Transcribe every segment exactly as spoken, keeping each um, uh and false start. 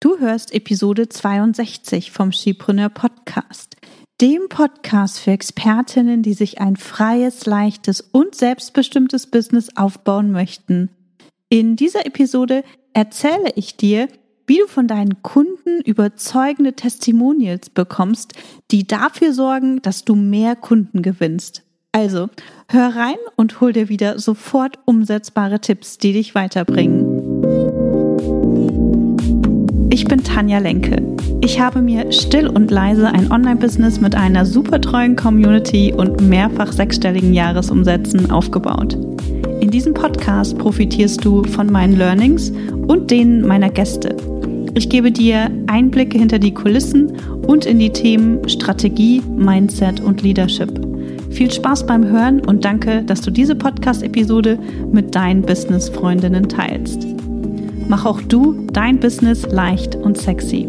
Du hörst Episode zweiundsechzig vom Skipreneur Podcast, dem Podcast für Expertinnen, die sich ein freies, leichtes und selbstbestimmtes Business aufbauen möchten. In dieser Episode erzähle ich dir, wie du von deinen Kunden überzeugende Testimonials bekommst, die dafür sorgen, dass du mehr Kunden gewinnst. Also, hör rein und hol dir wieder sofort umsetzbare Tipps, die dich weiterbringen. Ich bin Tanja Lenke. Ich habe mir still und leise ein Online-Business mit einer super treuen Community und mehrfach sechsstelligen Jahresumsätzen aufgebaut. In diesem Podcast profitierst du von meinen Learnings und denen meiner Gäste. Ich gebe dir Einblicke hinter die Kulissen und in die Themen Strategie, Mindset und Leadership. Viel Spaß beim Hören und danke, dass du diese Podcast-Episode mit deinen Business-Freundinnen teilst. Mach auch du dein Business leicht und sexy.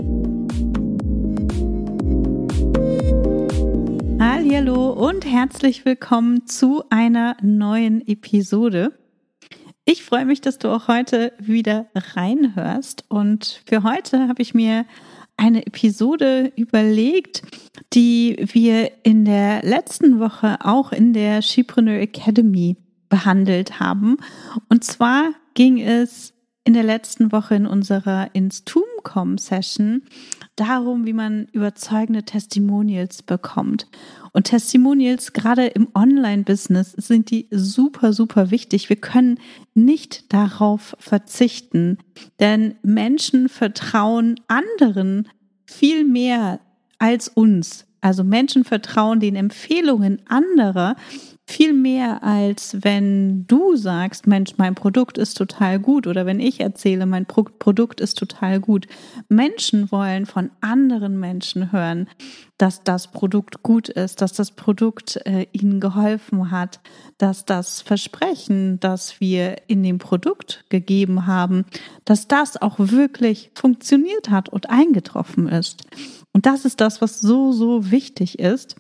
Hallihallo und herzlich willkommen zu einer neuen Episode. Ich freue mich, dass du auch heute wieder reinhörst, und für heute habe ich mir eine Episode überlegt, die wir in der letzten Woche auch in der Skipreneur Academy behandelt haben. Und zwar ging es in der letzten Woche in unserer ins Tun kommen Session darum, wie man überzeugende Testimonials bekommt. Und Testimonials, gerade im Online-Business, sind die super, super wichtig. Wir können nicht darauf verzichten, denn Menschen vertrauen anderen viel mehr als uns. Also Menschen vertrauen den Empfehlungen anderer viel mehr, als wenn du sagst, Mensch, mein Produkt ist total gut, oder wenn ich erzähle, mein Pro- Produkt ist total gut. Menschen wollen von anderen Menschen hören, dass das Produkt gut ist, dass das Produkt äh, ihnen geholfen hat, dass das Versprechen, das wir in dem Produkt gegeben haben, dass das auch wirklich funktioniert hat und eingetroffen ist. Und das ist das, was so, so wichtig ist.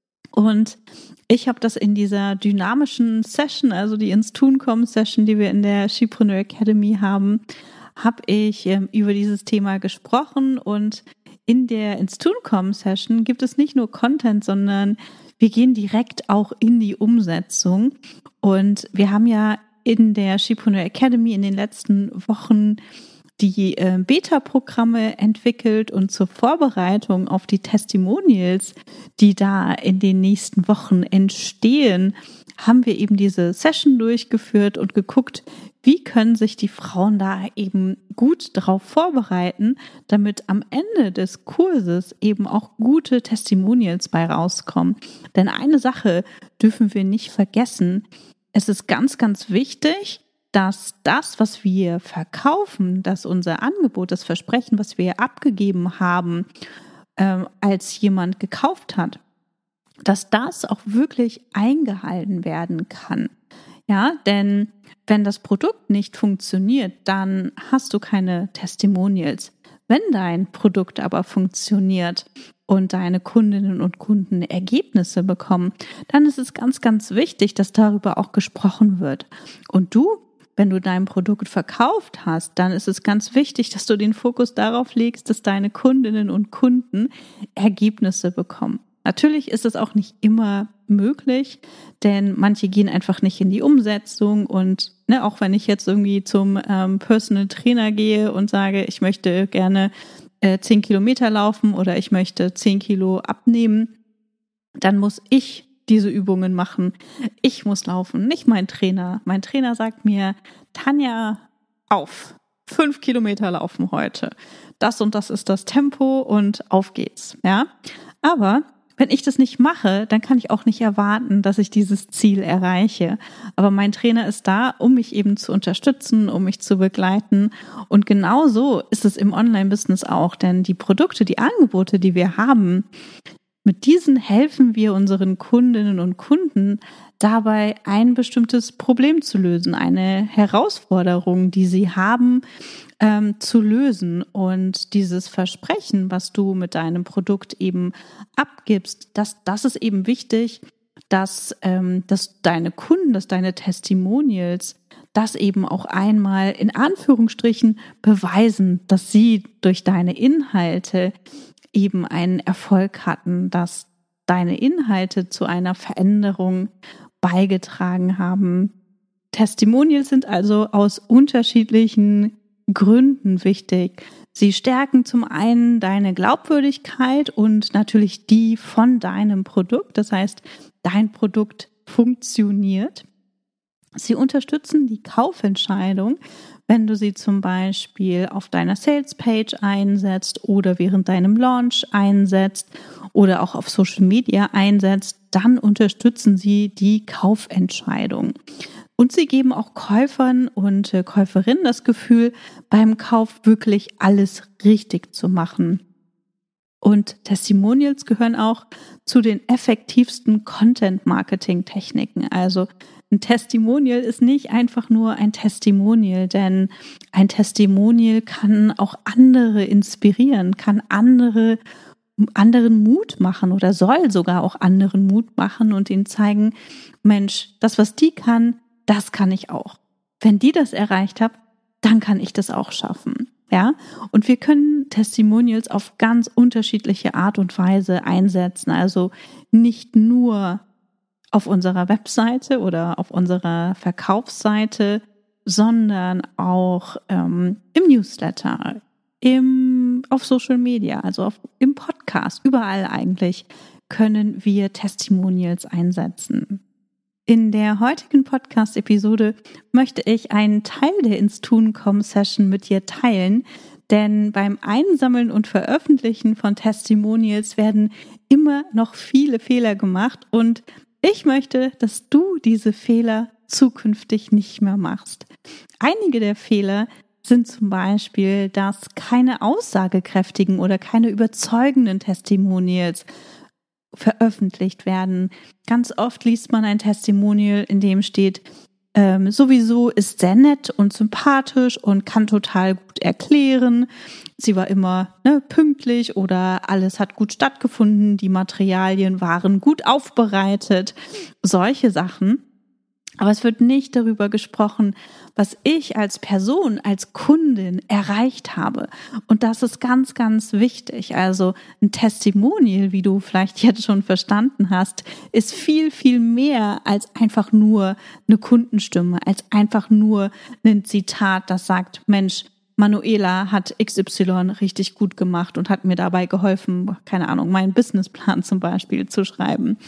Und ich habe das in dieser dynamischen Session, also die ins Tun kommen Session, die wir in der Skipreneur Academy haben, habe ich ähm, über dieses Thema gesprochen. Und in der ins Tun kommen Session gibt es nicht nur Content, sondern wir gehen direkt auch in die Umsetzung. Und wir haben ja in der Skipreneur Academy in den letzten Wochen die äh, Beta-Programme entwickelt, und zur Vorbereitung auf die Testimonials, die da in den nächsten Wochen entstehen, haben wir eben diese Session durchgeführt und geguckt, wie können sich die Frauen da eben gut darauf vorbereiten, damit am Ende des Kurses eben auch gute Testimonials bei rauskommen. Denn eine Sache dürfen wir nicht vergessen: Es ist ganz, ganz wichtig, dass das, was wir verkaufen, dass unser Angebot, das Versprechen, was wir abgegeben haben, äh, als jemand gekauft hat, dass das auch wirklich eingehalten werden kann. Ja, denn wenn das Produkt nicht funktioniert, dann hast du keine Testimonials. Wenn dein Produkt aber funktioniert und deine Kundinnen und Kunden Ergebnisse bekommen, dann ist es ganz, ganz wichtig, dass darüber auch gesprochen wird. Und du, wenn du dein Produkt verkauft hast, dann ist es ganz wichtig, dass du den Fokus darauf legst, dass deine Kundinnen und Kunden Ergebnisse bekommen. Natürlich ist es auch nicht immer möglich, denn manche gehen einfach nicht in die Umsetzung. Und ne, auch wenn ich jetzt irgendwie zum ähm, Personal Trainer gehe und sage, ich möchte gerne äh, zehn Kilometer laufen oder ich möchte zehn Kilo abnehmen, dann muss ich diese Übungen machen. Ich muss laufen, nicht mein Trainer. Mein Trainer sagt mir, Tanja, auf, fünf Kilometer laufen heute. Das und das ist das Tempo und auf geht's. Ja, aber wenn ich das nicht mache, dann kann ich auch nicht erwarten, dass ich dieses Ziel erreiche. Aber mein Trainer ist da, um mich eben zu unterstützen, um mich zu begleiten. Und genau so ist es im Online-Business auch. Denn die Produkte, die Angebote, die wir haben, mit diesen helfen wir unseren Kundinnen und Kunden dabei, ein bestimmtes Problem zu lösen, eine Herausforderung, die sie haben, ähm, zu lösen. Und dieses Versprechen, was du mit deinem Produkt eben abgibst, das, das ist eben wichtig, dass, ähm, dass deine Kunden, dass deine Testimonials das eben auch einmal in Anführungsstrichen beweisen, dass sie durch deine Inhalte eben einen Erfolg hatten, dass deine Inhalte zu einer Veränderung beigetragen haben. Testimonials sind also aus unterschiedlichen Gründen wichtig. Sie stärken zum einen deine Glaubwürdigkeit und natürlich die von deinem Produkt. Das heißt, dein Produkt funktioniert. Sie unterstützen die Kaufentscheidung, wenn du sie zum Beispiel auf deiner Sales-Page einsetzt oder während deinem Launch einsetzt oder auch auf Social Media einsetzt, dann unterstützen sie die Kaufentscheidung. Und sie geben auch Käufern und Käuferinnen das Gefühl, beim Kauf wirklich alles richtig zu machen. Und Testimonials gehören auch zu den effektivsten Content-Marketing-Techniken. Also ein Testimonial ist nicht einfach nur ein Testimonial, denn ein Testimonial kann auch andere inspirieren, kann andere anderen Mut machen oder soll sogar auch anderen Mut machen und ihnen zeigen, Mensch, das, was die kann, das kann ich auch. Wenn die das erreicht hat, dann kann ich das auch schaffen. Ja, und wir können Testimonials auf ganz unterschiedliche Art und Weise einsetzen. Also nicht nur auf unserer Webseite oder auf unserer Verkaufsseite, sondern auch ähm, im Newsletter, im, auf Social Media, also auf, im Podcast, überall eigentlich können wir Testimonials einsetzen. In der heutigen Podcast-Episode möchte ich einen Teil der Ins Tun kommen Session mit dir teilen, denn beim Einsammeln und Veröffentlichen von Testimonials werden immer noch viele Fehler gemacht und ich möchte, dass du diese Fehler zukünftig nicht mehr machst. Einige der Fehler sind zum Beispiel, dass keine aussagekräftigen oder keine überzeugenden Testimonials veröffentlicht werden. Ganz oft liest man ein Testimonial, in dem steht, ähm, sowieso ist sehr nett und sympathisch und kann total gut erklären. Sie war immer ne, pünktlich oder alles hat gut stattgefunden, die Materialien waren gut aufbereitet, solche Sachen. Aber es wird nicht darüber gesprochen, was ich als Person, als Kundin erreicht habe. Und das ist ganz, ganz wichtig. Also ein Testimonial, wie du vielleicht jetzt schon verstanden hast, ist viel, viel mehr als einfach nur eine Kundenstimme, als einfach nur ein Zitat, das sagt, Mensch, Manuela hat X Y richtig gut gemacht und hat mir dabei geholfen, keine Ahnung, meinen Businessplan zum Beispiel zu schreiben.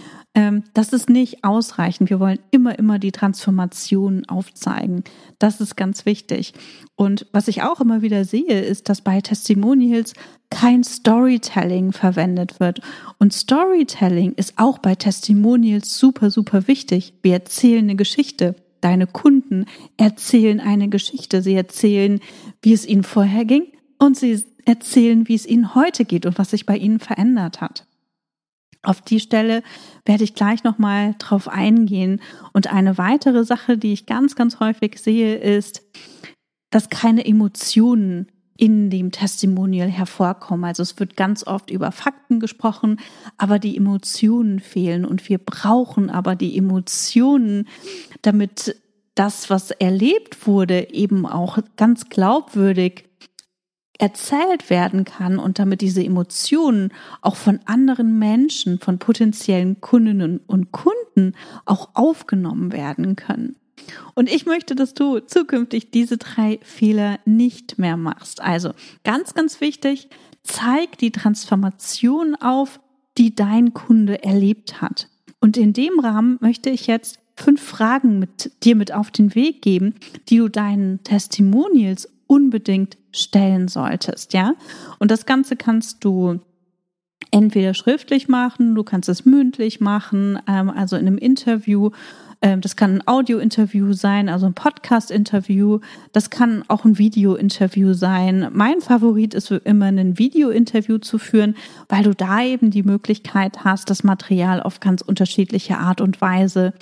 Das ist nicht ausreichend. Wir wollen immer, immer die Transformation aufzeigen. Das ist ganz wichtig. Und was ich auch immer wieder sehe, ist, dass bei Testimonials kein Storytelling verwendet wird. Und Storytelling ist auch bei Testimonials super, super wichtig. Wir erzählen eine Geschichte. Deine Kunden erzählen eine Geschichte. Sie erzählen, wie es ihnen vorher ging und sie erzählen, wie es ihnen heute geht und was sich bei ihnen verändert hat. Auf die Stelle werde ich gleich nochmal drauf eingehen. Und eine weitere Sache, die ich ganz, ganz häufig sehe, ist, dass keine Emotionen in dem Testimonial hervorkommen. Also es wird ganz oft über Fakten gesprochen, aber die Emotionen fehlen. Und wir brauchen aber die Emotionen, damit das, was erlebt wurde, eben auch ganz glaubwürdig erzählt werden kann und damit diese Emotionen auch von anderen Menschen, von potenziellen Kundinnen und Kunden auch aufgenommen werden können. Und ich möchte, dass du zukünftig diese drei Fehler nicht mehr machst. Also ganz, ganz wichtig, zeig die Transformation auf, die dein Kunde erlebt hat. Und in dem Rahmen möchte ich jetzt fünf Fragen mit dir mit auf den Weg geben, die du deinen Testimonials unbedingt stellen solltest, ja? Und das Ganze kannst du entweder schriftlich machen, du kannst es mündlich machen, ähm, also in einem Interview. Ähm, das kann ein Audio-Interview sein, also ein Podcast-Interview. Das kann auch ein Video-Interview sein. Mein Favorit ist immer, ein Video-Interview zu führen, weil du da eben die Möglichkeit hast, das Material auf ganz unterschiedliche Art und Weise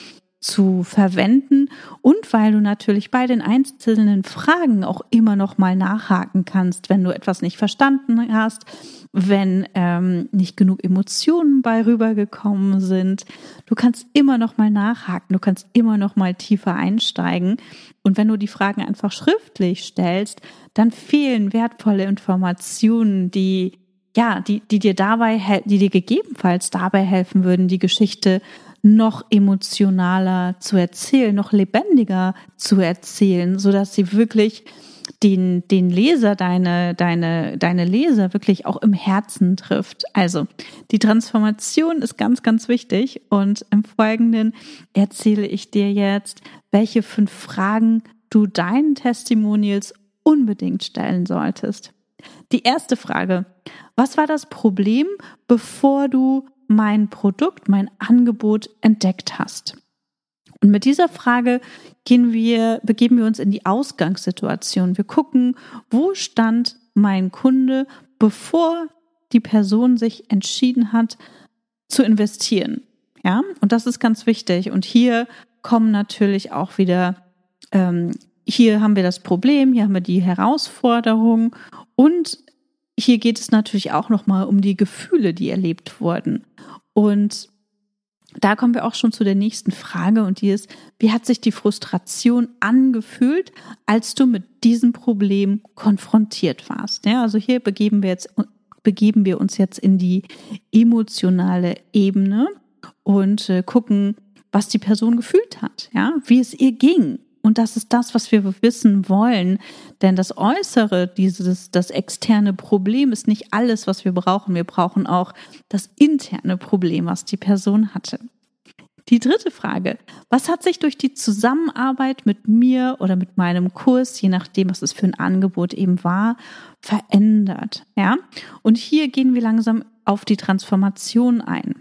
zu verwenden und weil du natürlich bei den einzelnen Fragen auch immer noch mal nachhaken kannst, wenn du etwas nicht verstanden hast, wenn ähm, nicht genug Emotionen bei rübergekommen sind. Du kannst immer noch mal nachhaken, du kannst immer noch mal tiefer einsteigen und wenn du die Fragen einfach schriftlich stellst, dann fehlen wertvolle Informationen, die ja, die die dir dabei, die dir gegebenenfalls dabei helfen würden, die Geschichte noch emotionaler zu erzählen, noch lebendiger zu erzählen, so dass sie wirklich den den Leser, deine deine deine Leser wirklich auch im Herzen trifft. Also die Transformation ist ganz ganz wichtig und im Folgenden erzähle ich dir jetzt, welche fünf Fragen du deinen Testimonials unbedingt stellen solltest. Die erste Frage: Was war das Problem, bevor du mein Produkt, mein Angebot entdeckt hast? Und mit dieser Frage gehen wir, begeben wir uns in die Ausgangssituation. Wir gucken, wo stand mein Kunde, bevor die Person sich entschieden hat, zu investieren. Ja, und das ist ganz wichtig. Und hier kommen natürlich auch wieder, ähm, hier haben wir das Problem, hier haben wir die Herausforderung und hier geht es natürlich auch nochmal um die Gefühle, die erlebt wurden. Und da kommen wir auch schon zu der nächsten Frage und die ist, wie hat sich die Frustration angefühlt, als du mit diesem Problem konfrontiert warst? Ja, also hier begeben wir jetzt, begeben wir uns jetzt in die emotionale Ebene und äh, gucken, was die Person gefühlt hat, ja, wie es ihr ging. Und das ist das, was wir wissen wollen. Denn das Äußere, dieses, das externe Problem ist nicht alles, was wir brauchen. Wir brauchen auch das interne Problem, was die Person hatte. Die dritte Frage: Was hat sich durch die Zusammenarbeit mit mir oder mit meinem Kurs, je nachdem, was es für ein Angebot eben war, verändert? Ja? Und hier gehen wir langsam auf die Transformation ein.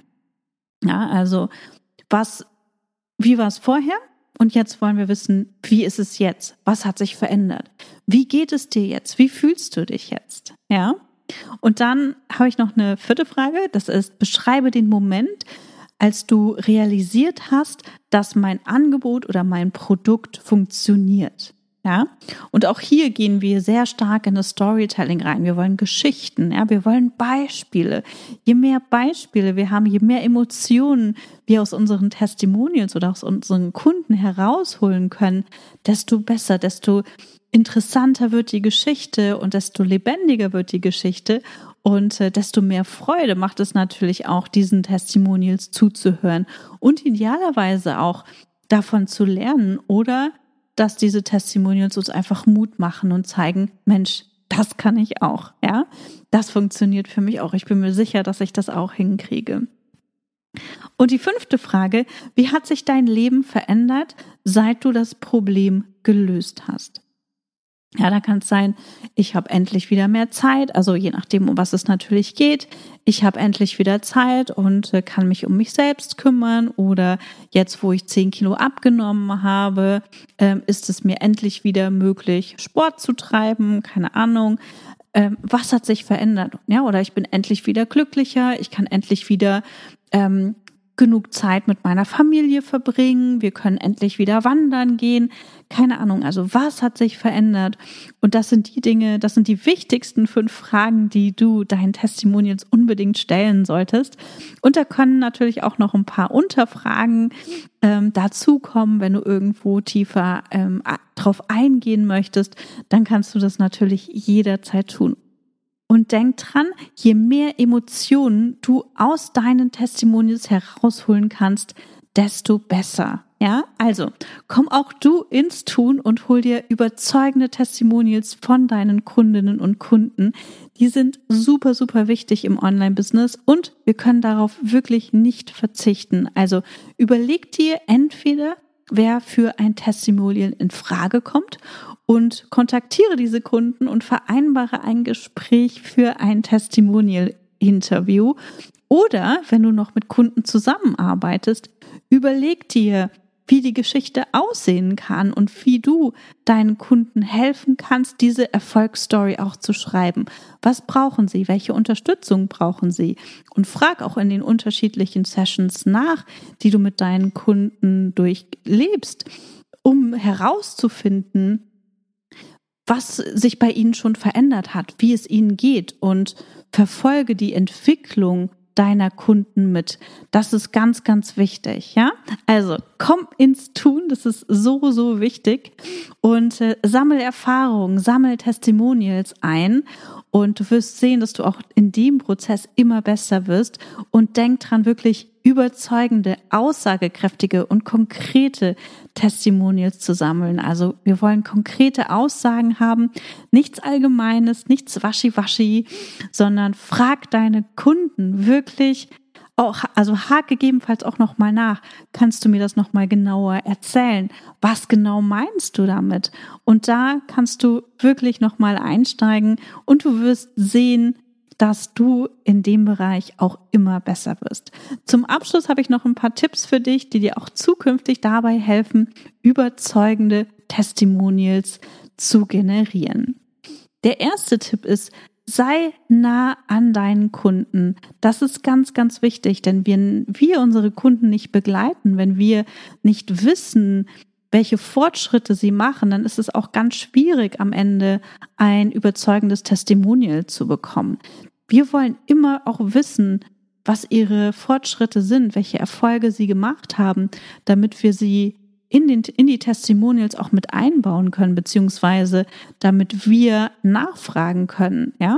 Ja, also was, wie war es vorher? Und jetzt wollen wir wissen, wie ist es jetzt? Was hat sich verändert? Wie geht es dir jetzt? Wie fühlst du dich jetzt? Ja? Und dann habe ich noch eine vierte Frage. Das ist, beschreibe den Moment, als du realisiert hast, dass mein Angebot oder mein Produkt funktioniert. Ja? Und auch hier gehen wir sehr stark in das Storytelling rein. Wir wollen Geschichten, ja? Wir wollen Beispiele. Je mehr Beispiele wir haben, je mehr Emotionen wir aus unseren Testimonials oder aus unseren Kunden herausholen können, desto besser, desto interessanter wird die Geschichte und desto lebendiger wird die Geschichte und äh, desto mehr Freude macht es natürlich auch, diesen Testimonials zuzuhören und idealerweise auch davon zu lernen oder dass diese Testimonials uns einfach Mut machen und zeigen, Mensch, das kann ich auch, ja, das funktioniert für mich auch. Ich bin mir sicher, dass ich das auch hinkriege. Und die fünfte Frage: Wie hat sich dein Leben verändert, seit du das Problem gelöst hast? Ja, da kann es sein, ich habe endlich wieder mehr Zeit, also je nachdem, um was es natürlich geht. Ich habe endlich wieder Zeit und äh, kann mich um mich selbst kümmern oder jetzt, wo ich zehn Kilo abgenommen habe, äh, ist es mir endlich wieder möglich, Sport zu treiben, keine Ahnung. Ähm, was hat sich verändert? Ja, oder ich bin endlich wieder glücklicher, ich kann endlich wieder ähm, genug Zeit mit meiner Familie verbringen, wir können endlich wieder wandern gehen, keine Ahnung, also was hat sich verändert? Und das sind die Dinge, das sind die wichtigsten fünf Fragen, die du deinen Testimonials unbedingt stellen solltest. Und da können natürlich auch noch ein paar Unterfragen ähm, dazukommen, wenn du irgendwo tiefer ähm, drauf eingehen möchtest, dann kannst du das natürlich jederzeit tun. Und denk dran, je mehr Emotionen du aus deinen Testimonials herausholen kannst, desto besser. Ja, also komm auch du ins Tun und hol dir überzeugende Testimonials von deinen Kundinnen und Kunden. Die sind super, super wichtig im Online-Business und wir können darauf wirklich nicht verzichten. Also überleg dir entweder, wer für ein Testimonial in Frage kommt und kontaktiere diese Kunden und vereinbare ein Gespräch für ein Testimonial-Interview. Oder wenn du noch mit Kunden zusammenarbeitest, überleg dir, wie die Geschichte aussehen kann und wie du deinen Kunden helfen kannst, diese Erfolgsstory auch zu schreiben. Was brauchen sie? Welche Unterstützung brauchen sie? Und frag auch in den unterschiedlichen Sessions nach, die du mit deinen Kunden durchlebst, um herauszufinden, was sich bei ihnen schon verändert hat, wie es ihnen geht, und verfolge die Entwicklung deiner Kunden mit. Das ist ganz, ganz wichtig, ja? Also komm ins Tun, das ist so, so wichtig, und äh, sammel Erfahrungen, sammel Testimonials ein, und du wirst sehen, dass du auch in dem Prozess immer besser wirst, und denk dran, wirklich überzeugende, aussagekräftige und konkrete Testimonials zu sammeln. Also wir wollen konkrete Aussagen haben, nichts Allgemeines, nichts Waschi-Waschi, sondern frag deine Kunden wirklich auch, also hake gegebenenfalls auch nochmal nach. Kannst du mir das nochmal genauer erzählen? Was genau meinst du damit? Und da kannst du wirklich nochmal einsteigen, und du wirst sehen, dass du in dem Bereich auch immer besser wirst. Zum Abschluss habe ich noch ein paar Tipps für dich, die dir auch zukünftig dabei helfen, überzeugende Testimonials zu generieren. Der erste Tipp ist: sei nah an deinen Kunden. Das ist ganz, ganz wichtig, denn wenn wir unsere Kunden nicht begleiten, wenn wir nicht wissen, welche Fortschritte sie machen, dann ist es auch ganz schwierig, am Ende ein überzeugendes Testimonial zu bekommen. Wir wollen immer auch wissen, was ihre Fortschritte sind, welche Erfolge sie gemacht haben, damit wir sie in, den, in die Testimonials auch mit einbauen können, beziehungsweise damit wir nachfragen können, ja,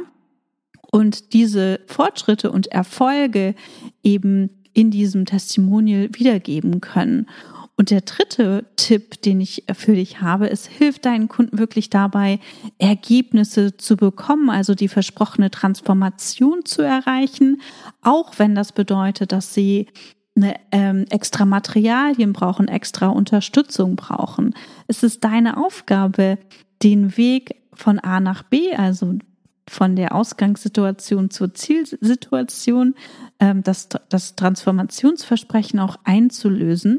und diese Fortschritte und Erfolge eben in diesem Testimonial wiedergeben können. Und der dritte Tipp, den ich für dich habe, ist: hilf deinen Kunden wirklich dabei, Ergebnisse zu bekommen, also die versprochene Transformation zu erreichen, auch wenn das bedeutet, dass sie eine, ähm, extra Materialien brauchen, extra Unterstützung brauchen. Es ist deine Aufgabe, den Weg von A nach B, also von der Ausgangssituation zur Zielsituation, ähm, das, das Transformationsversprechen auch einzulösen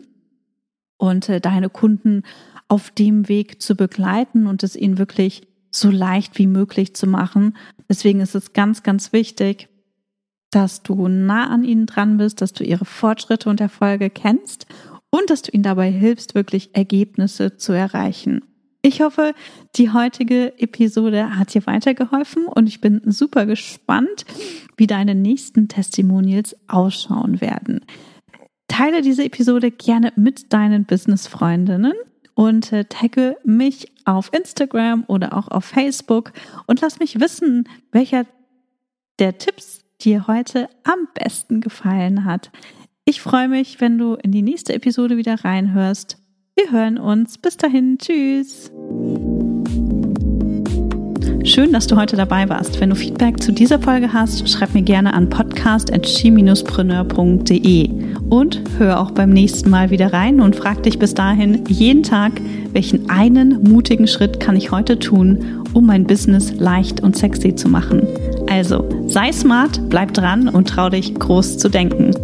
und äh, deine Kunden auf dem Weg zu begleiten und es ihnen wirklich so leicht wie möglich zu machen. Deswegen ist es ganz, ganz wichtig, dass du nah an ihnen dran bist, dass du ihre Fortschritte und Erfolge kennst und dass du ihnen dabei hilfst, wirklich Ergebnisse zu erreichen. Ich hoffe, die heutige Episode hat dir weitergeholfen, und ich bin super gespannt, wie deine nächsten Testimonials ausschauen werden. Teile diese Episode gerne mit deinen Business-Freundinnen und äh, tagge mich auf Instagram oder auch auf Facebook und lass mich wissen, welcher der Tipps dir heute am besten gefallen hat. Ich freue mich, wenn du in die nächste Episode wieder reinhörst. Wir hören uns. Bis dahin. Tschüss. Schön, dass du heute dabei warst. Wenn du Feedback zu dieser Folge hast, schreib mir gerne an podcast at she dash preneur punkt de und hör auch beim nächsten Mal wieder rein und frag dich bis dahin jeden Tag, welchen einen mutigen Schritt kann ich heute tun, um mein Business leicht und sexy zu machen. Also, sei smart, bleib dran und trau dich, groß zu denken.